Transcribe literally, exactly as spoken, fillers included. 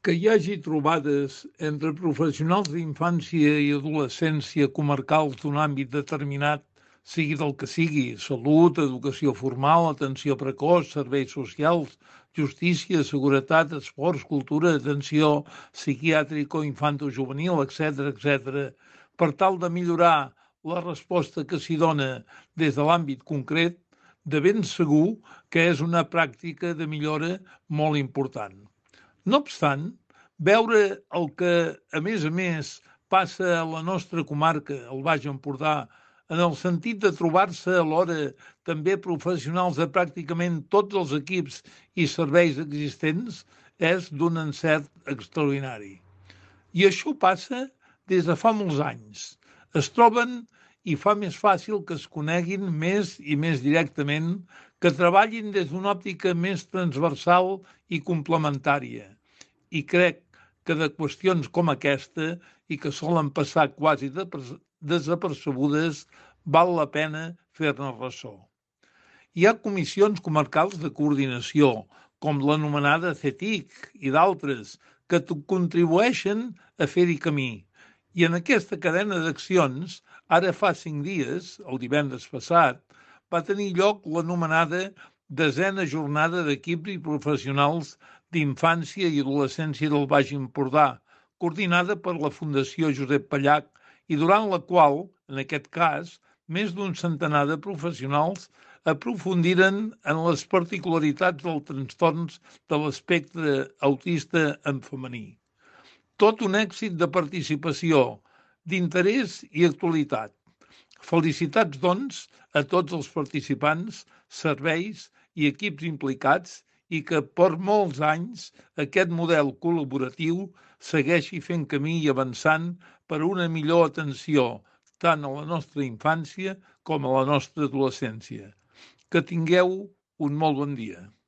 Que hi hagi trobades entre professionals d'infància i adolescència comarcals d'un àmbit determinat, sigui del que sigui, salut, educació formal, atenció precoç, serveis socials, justícia, seguretat, esports, cultura, atenció psiquiàtrico-infantojuvenil, etcètera, etcètera, per tal de millorar la resposta que s'hi dona des de l'àmbit concret, de ben segur que és una pràctica de millora molt important. No obstant, veure el que, a més a més, passa a la nostra comarca, el Baix Empordà, en el sentit de trobar-se alhora també professionals de pràcticament tots els equips i serveis existents, és d'un encert extraordinari. I això passa des de fa molts anys. Es troben i fa més fàcil que es coneguin més i més directament, que treballin des d'una òptica més transversal i complementària. I crec que de qüestions com aquesta, i que solen passar quasi desapercebudes, val la pena fer-ne ressò. Hi ha comissions comarcals de coordinació, com l'anomenada C E T I C i d'altres, que contribueixen a fer-hi camí. I en aquesta cadena d'accions, ara fa cinc dies, el divendres passat, va tenir lloc l'anomenada desena jornada d'equips i professionals d'infància i adolescència del Baix Empordà, coordinada per la Fundació Josep Pallach i durant la qual, en aquest cas, més d'un centenar de professionals aprofundiren en les particularitats dels trastorns de l'espectre autista en femení. Tot un èxit de participació, d'interès i actualitat. Felicitats, doncs, a tots els participants, serveis i equips implicats i que per molts anys aquest model col·laboratiu segueixi fent camí i avançant per una millor atenció tant a la nostra infància com a la nostra adolescència. Que tingueu un molt bon dia.